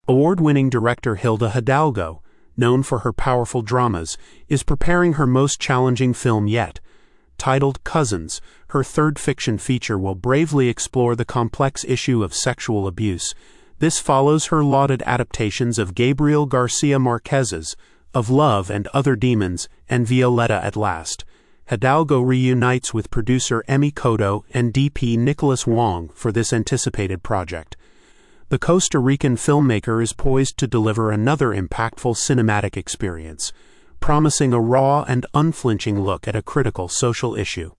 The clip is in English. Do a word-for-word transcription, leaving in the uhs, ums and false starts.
Award-winning director Hilda Hidalgo, known for her powerful dramas, is preparing her most challenging film yet. Titled Cousins, her third fiction feature will bravely explore the complex issue of sexual abuse. This follows her lauded adaptations of Gabriel Garcia Marquez's Of Love and Other Demons and Violetta at Last. Hidalgo reunites with producer Emmy Cotto and D P Nicholas Wong for this anticipated project. The Costa Rican filmmaker is poised to deliver another impactful cinematic experience, promising a raw and unflinching look at a critical social issue.